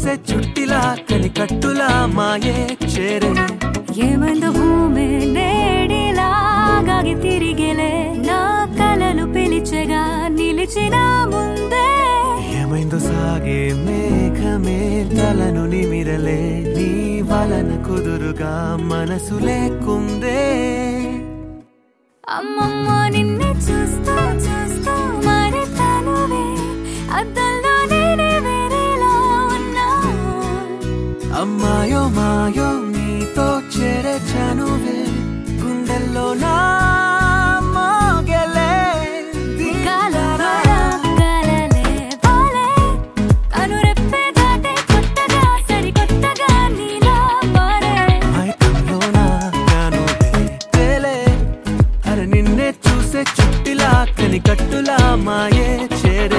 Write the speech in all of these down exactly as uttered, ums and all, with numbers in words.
చూసే చుట్టిలా కనికట్టులా మాయే చేరే ఏమందు భూమి నేడిలాగాగి తిరిగేలే నా కలలు పిలిచెగా నిలిచిన ముందే ఏమైందో సాగే మేఘమే తలను నిమిరలే నీ వలన కుదురుగా మనసు లేకుందే అమ్మమ్మ నిన్నే చూస్తూ చూస్తూ మరి తనువే అద్దంలో నేనే వేరేలా ఉన్నా అమ్మాయో మాయో నీతో చేరే చనువే గుండెల్లో నా మోగెలే నిన్నే చూసే చుట్టిలా కనికట్టులా మాయే చేరే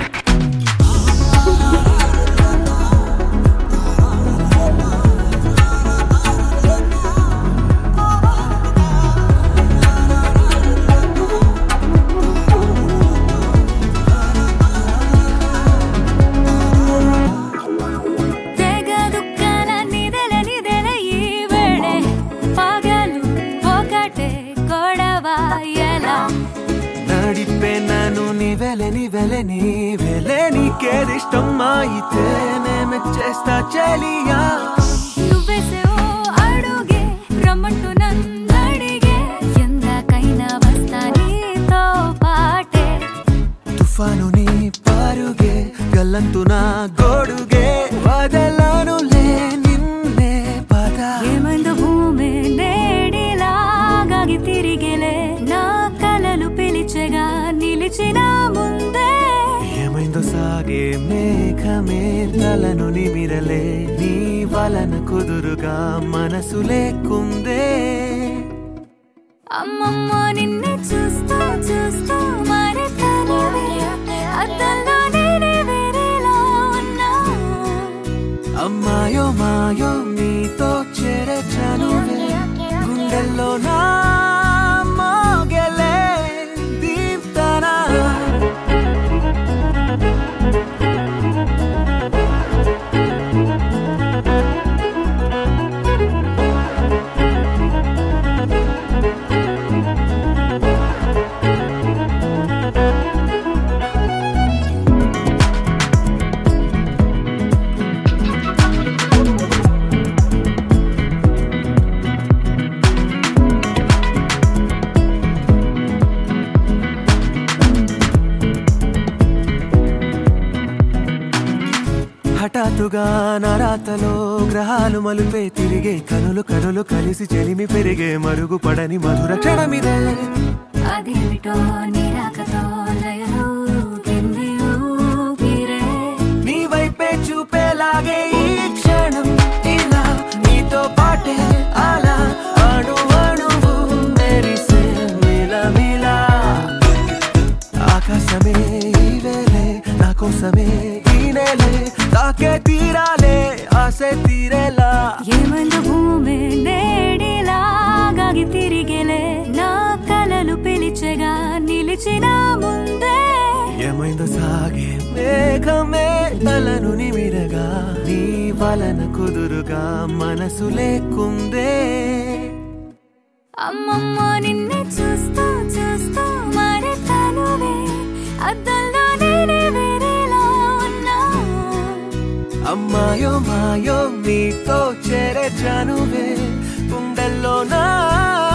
నడిపే నన్ను నీవెలే నీవెలే నీవెలే నీకేదిష్టం అయితే నేమే చేస్తా చెలియా నువ్వేసే ఓ అడుగే రమ్మంటూ నన్నడిగే ఎందాకైనా వస్తా నీతో పాటే తుఫాను నీ పారుగే గల్లంతు నా గోడుగే వదలను లే నిన్నే పద ఏమందు భూమి నేడిలాగాగి తిరిగేలే నా కలలు పిలిచెగా నిలిచిన ముందే ఏమైందో సాగే మేఘమే తలను నిమిరలే నీ వలన కుదురుగా మనసు లేకుందే అమ్మమ్మ నిన్నే చూస్తూ చూస్తూ మరి తనువే అద్దంలో నేనే వేరేలా ఉన్నా అమ్మాయో మాయో నీతో చేరే చనువే గుండెల్లో నా మోగెలే దీప్తనా హఠాత్తుగా నరాతలో గ్రహాలు మలుపే తిరిగే కనులు కనులు కలిసి చెలిమి పెరిగే మరుగు పడని మధుర క్షణమిదే అదేమిటో నిరాకతో లయలో కింది ఊపిరే నీ వైపే చూపేలాగే ఈ క్షణం ఇలా నీతో పాటే అలా అణు అణువు మెరిసే మిలమిలా ఆకాశమే ఈ వేళే నా కోసమే ఈ నేలే తాకే తీరాలే ఆసే తీరేలా ఏమందు భూమి నేడిలాగాగి తిరిగేలే నా కలలు పిలిచెగా నిలిచిన ముందే ఏమైందో సాగే మేఘమే తలను నిమిరగా నీ వలన కుదురుగా మనసు లేకుందే అమ్మమ్మ నిన్నే చూస్తూ చూస్తూ మరి తనువే అద్దంలో నేనే వేరేలా ఉన్నా అమ్మాయో మాయో నీతో చేరే చనువే గుండెల్లో నా